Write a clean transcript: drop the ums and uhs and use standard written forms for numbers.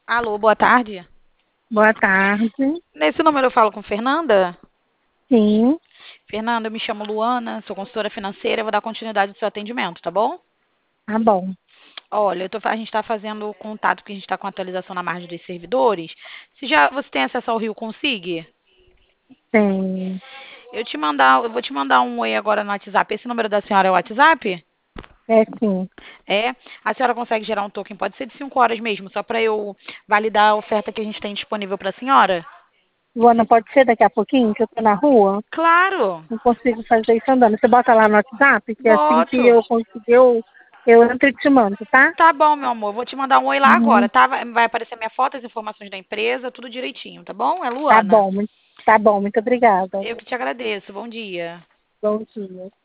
Alô, boa tarde. Boa tarde. Nesse número eu falo com Fernanda. Sim, Fernanda, eu me chamo Luana, sou consultora financeira, vou dar continuidade ao seu atendimento, tá bom? tá bom. Olha, a gente está fazendo o contato porque a gente está com atualização na margem dos servidores. Você tem acesso ao Rio Consig? Tem. Eu vou te mandar um oi agora no WhatsApp. Esse número da senhora é o WhatsApp? É sim. É. A senhora consegue gerar um token? Pode ser de 5 horas mesmo, só para eu validar a oferta que a gente tem disponível para a senhora? Luana, pode ser daqui a pouquinho, que eu tô na rua? Claro, Não consigo fazer isso andando. Você bota lá no WhatsApp, que é assim que boto. eu conseguir, eu entro e te mando, tá? Tá bom, meu amor. Vou te mandar um oi lá agora, Uhum. tá? Vai aparecer minha foto, as informações da empresa, tudo direitinho, tá bom? É Tá Luana. bom, tá bom, muito obrigada. Eu que te agradeço. Bom dia. Bom dia.